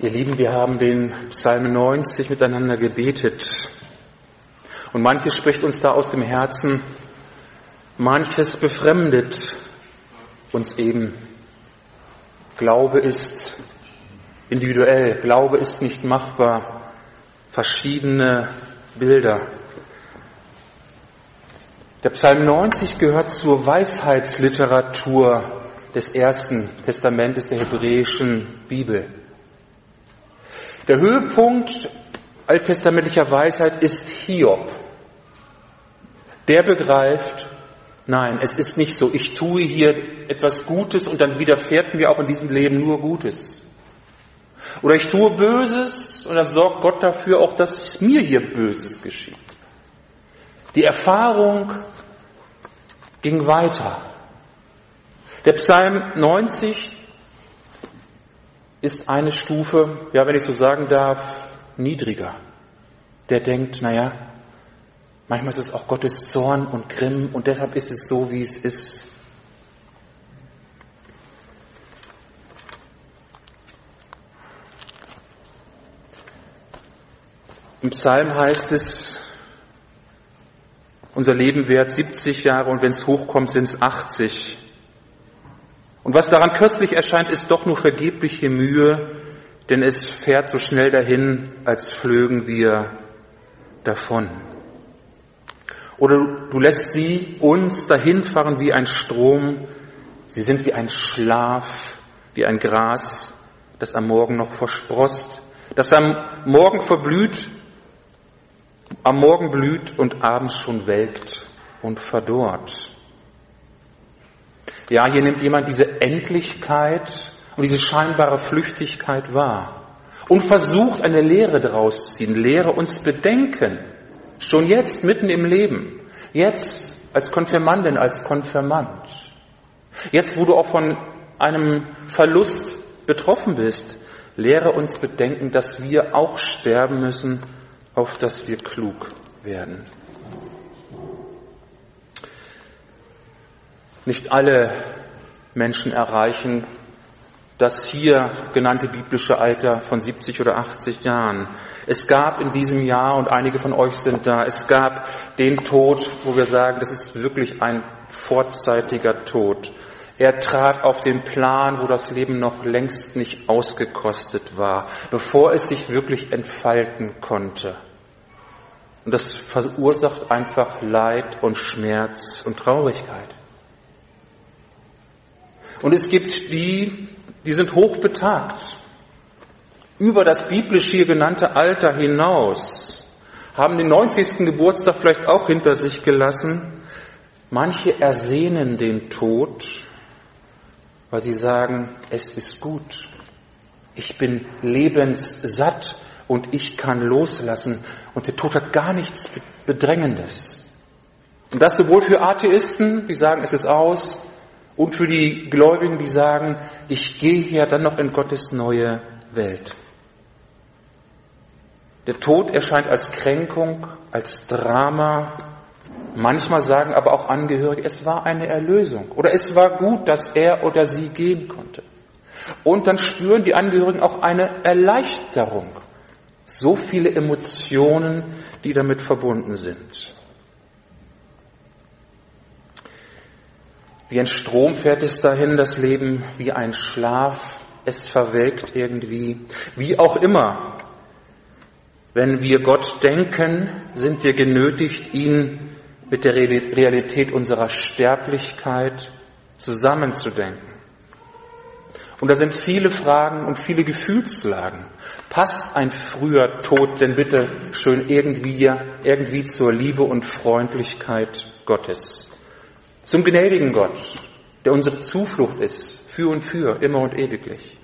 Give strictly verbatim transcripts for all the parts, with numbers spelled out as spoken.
Ihr Lieben, wir haben den Psalm neunzig miteinander gebetet. Und manches spricht uns da aus dem Herzen, manches befremdet uns eben. Glaube ist individuell, Glaube ist nicht machbar. Verschiedene Bilder. Der Psalm neunzig gehört zur Weisheitsliteratur des Ersten Testamentes der hebräischen Bibel. Der Höhepunkt alttestamentlicher Weisheit ist Hiob. Der begreift, nein, es ist nicht so. Ich tue hier etwas Gutes und dann widerfährt mir auch in diesem Leben nur Gutes. Oder ich tue Böses und dann sorgt Gott dafür auch, dass mir hier Böses geschieht. Die Erfahrung ging weiter. Der Psalm neunzig ist eine Stufe, ja, wenn ich so sagen darf, niedriger. Der denkt, naja, manchmal ist es auch Gottes Zorn und Grimm und deshalb ist es so, wie es ist. Im Psalm heißt es, unser Leben währt siebzig Jahre und wenn es hochkommt, sind es achtzig. Und was daran köstlich erscheint, ist doch nur vergebliche Mühe, denn es fährt so schnell dahin, als flögen wir davon. Oder du lässt sie uns dahinfahren wie ein Strom. Sie sind wie ein Schlaf, wie ein Gras, das am Morgen noch versproßt, das am Morgen verblüht, am Morgen blüht und abends schon welkt und verdorrt. Ja, hier nimmt jemand diese Endlichkeit und diese scheinbare Flüchtigkeit wahr und versucht, eine Lehre daraus zu ziehen. Lehre uns bedenken, schon jetzt, mitten im Leben, jetzt als Konfirmandin, als Konfirmand, jetzt, wo du auch von einem Verlust betroffen bist, lehre uns bedenken, dass wir auch sterben müssen, auf dass wir klug werden. Nicht alle Menschen erreichen das hier genannte biblische Alter von siebzig oder achtzig Jahren. Es gab in diesem Jahr, und einige von euch sind da, es gab den Tod, wo wir sagen, das ist wirklich ein vorzeitiger Tod. Er trat auf den Plan, wo das Leben noch längst nicht ausgekostet war, bevor es sich wirklich entfalten konnte. Und das verursacht einfach Leid und Schmerz und Traurigkeit. Und es gibt die, die sind hochbetagt, über das biblisch hier genannte Alter hinaus, haben den neunzigsten Geburtstag vielleicht auch hinter sich gelassen. Manche ersehnen den Tod, weil sie sagen, es ist gut. Ich bin lebenssatt und ich kann loslassen. Und der Tod hat gar nichts Bedrängendes. Und das sowohl für Atheisten, die sagen, es ist aus, und für die Gläubigen, die sagen, ich gehe hier dann noch in Gottes neue Welt. Der Tod erscheint als Kränkung, als Drama. Manchmal sagen aber auch Angehörige, es war eine Erlösung oder es war gut, dass er oder sie gehen konnte. Und dann spüren die Angehörigen auch eine Erleichterung. So viele Emotionen, die damit verbunden sind. Wie ein Strom fährt es dahin, das Leben, wie ein Schlaf, es verwelkt irgendwie. Wie auch immer, wenn wir Gott denken, sind wir genötigt, ihn mit der Realität unserer Sterblichkeit zusammenzudenken. Und da sind viele Fragen und viele Gefühlslagen. Passt ein früher Tod denn bitte schön irgendwie, irgendwie zur Liebe und Freundlichkeit Gottes? Zum gnädigen Gott, der unsere Zuflucht ist, für und für, immer und ewiglich.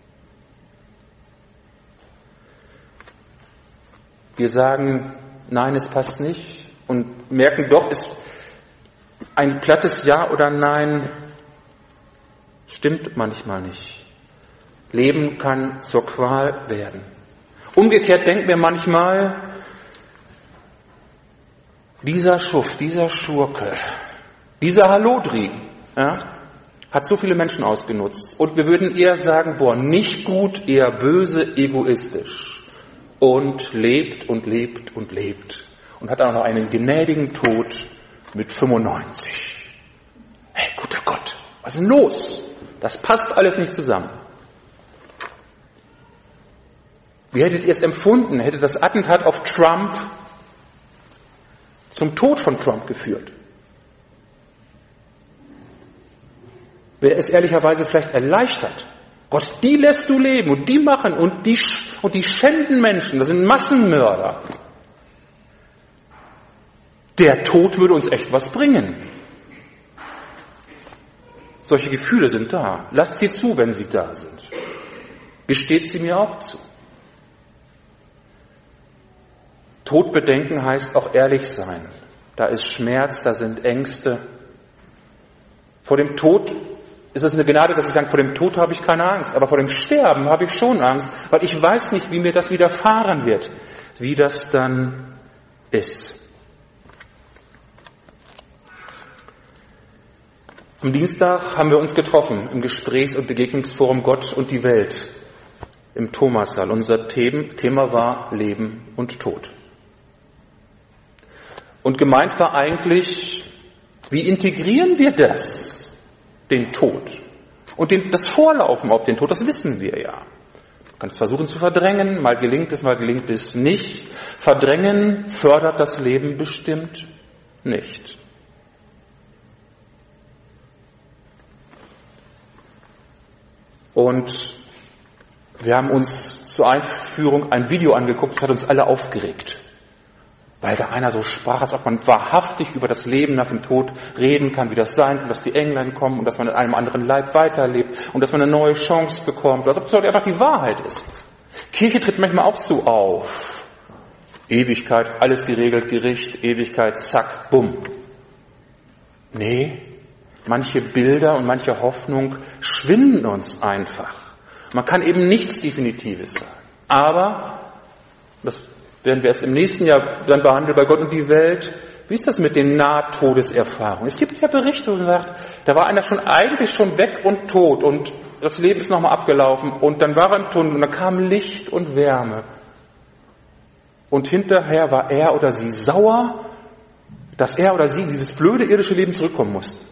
Wir sagen, nein, es passt nicht und merken doch, es ein plattes Ja oder Nein stimmt manchmal nicht. Leben kann zur Qual werden. Umgekehrt denken wir manchmal, dieser Schuft, dieser Schurke, dieser Hallodri, ja, hat so viele Menschen ausgenutzt. Und wir würden eher sagen, boah, nicht gut, eher böse, egoistisch. Und lebt und lebt und lebt. Und hat auch noch einen gnädigen Tod mit fünfundneunzig. Hey, guter Gott, was ist denn los? Das passt alles nicht zusammen. Wie hättet ihr es empfunden? Hätte das Attentat auf Trump zum Tod von Trump geführt? Wäre es ehrlicherweise vielleicht erleichtert? Gott, die lässt du leben und die machen und die, und die schänden Menschen, das sind Massenmörder. Der Tod würde uns echt was bringen. Solche Gefühle sind da. Lasst sie zu, wenn sie da sind. Gesteht sie mir auch zu. Todbedenken heißt auch ehrlich sein. Da ist Schmerz, da sind Ängste. Vor dem Tod ist es eine Gnade, dass ich sage, vor dem Tod habe ich keine Angst. Aber vor dem Sterben habe ich schon Angst, weil ich weiß nicht, wie mir das widerfahren wird, wie das dann ist. Am Dienstag haben wir uns getroffen im Gesprächs- und Begegnungsforum Gott und die Welt im Thomassaal. Unser Thema war Leben und Tod. Und gemeint war eigentlich, wie integrieren wir das, den Tod? Und den, das Vorlaufen auf den Tod, das wissen wir ja. Man kann es versuchen zu verdrängen, mal gelingt es, mal gelingt es nicht. Verdrängen fördert das Leben bestimmt nicht. Und wir haben uns zur Einführung ein Video angeguckt, das hat uns alle aufgeregt. Weil da einer so sprach, als ob man wahrhaftig über das Leben nach dem Tod reden kann, wie das sein kann, dass die Engel kommen und dass man in einem anderen Leib weiterlebt und dass man eine neue Chance bekommt, als ob es einfach die Wahrheit ist. Kirche tritt manchmal auch so auf. Ewigkeit, alles geregelt, Gericht, Ewigkeit, zack, bumm. Nee. Manche Bilder und manche Hoffnung schwinden uns einfach. Man kann eben nichts Definitives sagen. Aber, das werden wir erst im nächsten Jahr dann behandeln bei Gott und die Welt, wie ist das mit den Nahtodeserfahrungen? Es gibt ja Berichte, wo man sagt, da war einer schon eigentlich schon weg und tot und das Leben ist nochmal abgelaufen und dann war er im Tunnel und da kam Licht und Wärme. Und hinterher war er oder sie sauer, dass er oder sie in dieses blöde irdische Leben zurückkommen mussten.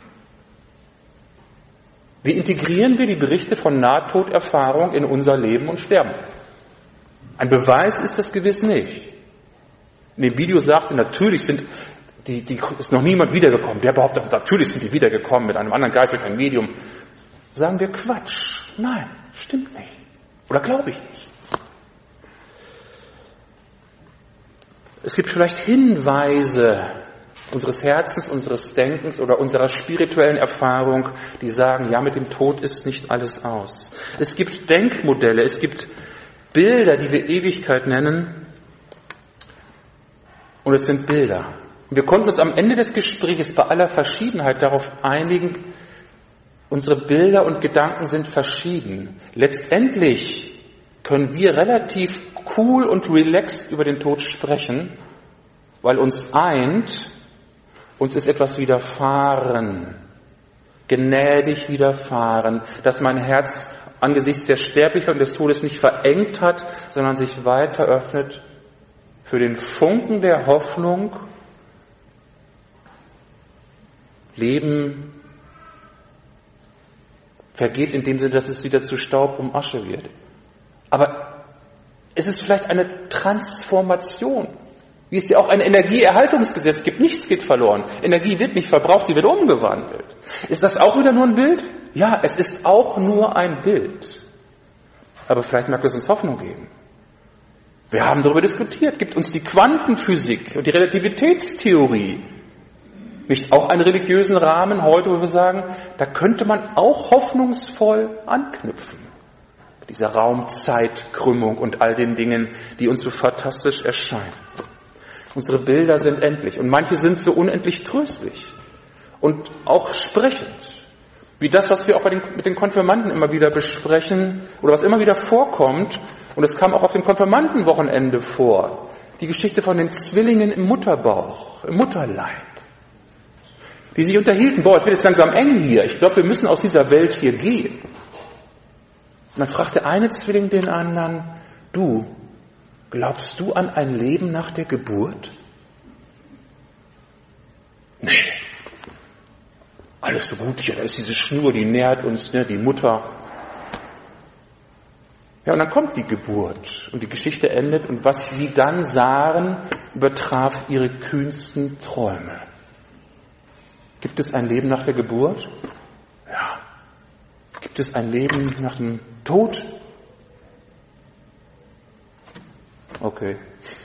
Wie integrieren wir die Berichte von Nahtoderfahrung in unser Leben und Sterben? Ein Beweis ist das gewiss nicht. In dem Video sagte, natürlich sind die, die, ist noch niemand wiedergekommen. Der behauptet, natürlich sind die wiedergekommen mit einem anderen Geist, mit einem Medium. Sagen wir Quatsch. Nein, stimmt nicht. Oder glaube ich nicht. Es gibt vielleicht Hinweise unseres Herzens, unseres Denkens oder unserer spirituellen Erfahrung, die sagen, ja, mit dem Tod ist nicht alles aus. Es gibt Denkmodelle, es gibt Bilder, die wir Ewigkeit nennen, und es sind Bilder. Wir konnten uns am Ende des Gesprächs bei aller Verschiedenheit darauf einigen, unsere Bilder und Gedanken sind verschieden. Letztendlich können wir relativ cool und relaxed über den Tod sprechen, weil uns eint, uns ist etwas widerfahren, gnädig widerfahren, dass mein Herz angesichts der Sterblichkeit und des Todes nicht verengt hat, sondern sich weiter öffnet für den Funken der Hoffnung, Leben vergeht in dem Sinne, dass es wieder zu Staub und Asche wird. Aber es ist vielleicht eine Transformation, wie es ja auch ein Energieerhaltungsgesetz gibt. Nichts geht verloren. Energie wird nicht verbraucht, sie wird umgewandelt. Ist das auch wieder nur ein Bild? Ja, es ist auch nur ein Bild. Aber vielleicht mag es uns Hoffnung geben. Wir haben darüber diskutiert. Gibt uns die Quantenphysik und die Relativitätstheorie nicht auch einen religiösen Rahmen heute, wo wir sagen, da könnte man auch hoffnungsvoll anknüpfen? Dieser Raum-Zeit-Krümmung und all den Dingen, die uns so fantastisch erscheinen. Unsere Bilder sind endlich und manche sind so unendlich tröstlich und auch sprechend. Wie das, was wir auch bei den, mit den Konfirmanden immer wieder besprechen oder was immer wieder vorkommt, und es kam auch auf dem Konfirmandenwochenende vor, die Geschichte von den Zwillingen im Mutterbauch, im Mutterleib. die sich unterhielten, boah, es wird jetzt langsam eng hier, ich glaube, wir müssen aus dieser Welt hier gehen. Und dann fragt der eine Zwilling den anderen, du, glaubst du an ein Leben nach der Geburt? Nee. Alles so gut hier, da ist diese Schnur, die nährt uns, ne, die Mutter. Ja, und dann kommt die Geburt und die Geschichte endet und was sie dann sahen, übertraf ihre kühnsten Träume. Gibt es ein Leben nach der Geburt? Ja. Gibt es ein Leben nach dem Tod? Okay.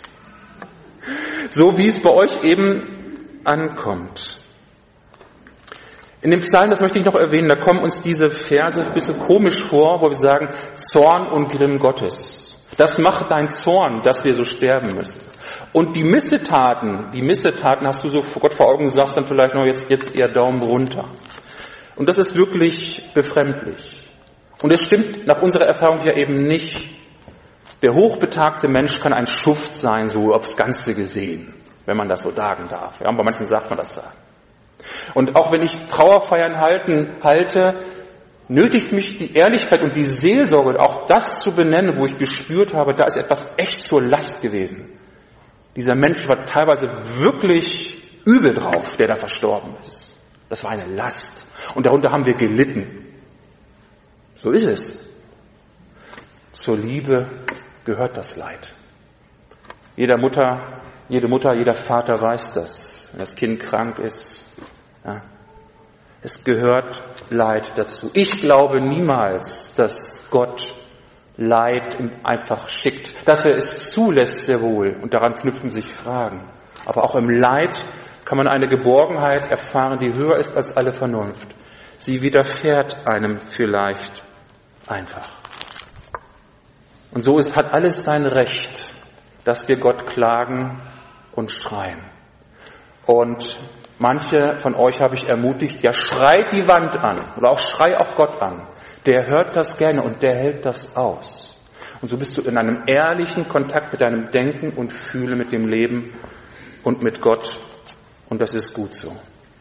So wie es bei euch eben ankommt. In dem Psalm, das möchte ich noch erwähnen, da kommen uns diese Verse ein bisschen komisch vor, wo wir sagen, Zorn und Grimm Gottes. Das macht dein Zorn, dass wir so sterben müssen. Und die Missetaten, die Missetaten hast du so Gott vor Augen, sagst dann vielleicht noch jetzt, jetzt eher Daumen runter. Und das ist wirklich befremdlich. Und es stimmt nach unserer Erfahrung ja eben nicht. Der hochbetagte Mensch kann ein Schuft sein, so aufs Ganze gesehen, wenn man das so sagen darf. Ja, bei manchen sagt man das so. Und auch wenn ich Trauerfeiern halten, halte, nötigt mich die Ehrlichkeit und die Seelsorge, auch das zu benennen, wo ich gespürt habe, da ist etwas echt zur Last gewesen. Dieser Mensch war teilweise wirklich übel drauf, der da verstorben ist. Das war eine Last. Und darunter haben wir gelitten. So ist es. Zur Liebe gehört das Leid. Jeder Mutter, jede Mutter, jeder Vater weiß das. Wenn das Kind krank ist, ja, es gehört Leid dazu. Ich glaube niemals, dass Gott Leid einfach schickt. Dass er es zulässt, sehr wohl. Und daran knüpfen sich Fragen. Aber auch im Leid kann man eine Geborgenheit erfahren, die höher ist als alle Vernunft. Sie widerfährt einem vielleicht einfach. Und so ist, hat alles sein Recht, dass wir Gott klagen und schreien. Und manche von euch habe ich ermutigt, ja, schreit die Wand an oder auch schrei auch Gott an. Der hört das gerne und der hält das aus. Und so bist du in einem ehrlichen Kontakt mit deinem Denken und Fühlen, mit dem Leben und mit Gott. Und das ist gut so.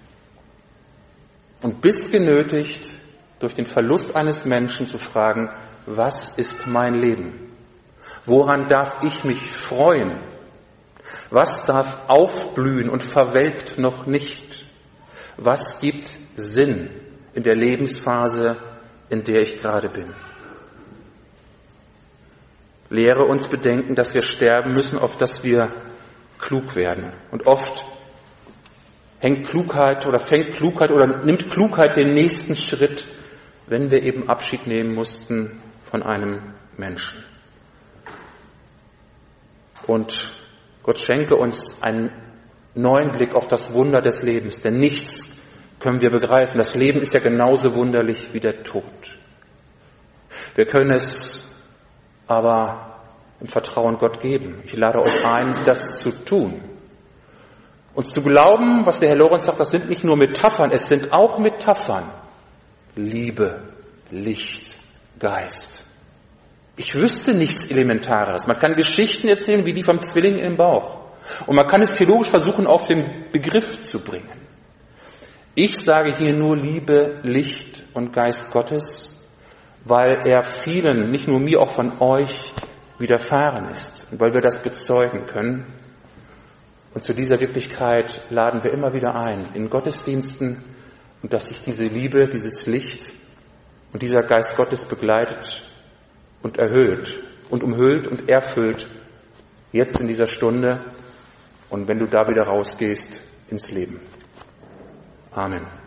Und bist genötigt, durch den Verlust eines Menschen zu fragen, was ist mein Leben? Woran darf ich mich freuen? Was darf aufblühen und verwelkt noch nicht? Was gibt Sinn in der Lebensphase, in der ich gerade bin? Lehre uns bedenken, dass wir sterben müssen, auf dass wir klug werden. Und oft hängt Klugheit oder fängt Klugheit oder nimmt Klugheit den nächsten Schritt, wenn wir eben Abschied nehmen mussten von einem Menschen. Und Gott schenke uns einen neuen Blick auf das Wunder des Lebens, denn nichts können wir begreifen. Das Leben ist ja genauso wunderlich wie der Tod. Wir können es aber im Vertrauen Gott geben. Ich lade euch ein, das zu tun. Und zu glauben, was der Herr Lorenz sagt, das sind nicht nur Metaphern, es sind auch Metaphern. Liebe, Licht, Geist. Ich wüsste nichts Elementares. Man kann Geschichten erzählen, wie die vom Zwilling im Bauch. Und man kann es theologisch versuchen, auf den Begriff zu bringen. Ich sage hier nur Liebe, Licht und Geist Gottes, weil er vielen, nicht nur mir, auch von euch widerfahren ist. Und weil wir das bezeugen können. Und zu dieser Wirklichkeit laden wir immer wieder ein, in Gottesdiensten, und dass sich diese Liebe, dieses Licht und dieser Geist Gottes begleitet und erhöht und umhüllt und erfüllt, jetzt in dieser Stunde und wenn du da wieder rausgehst, ins Leben. Amen.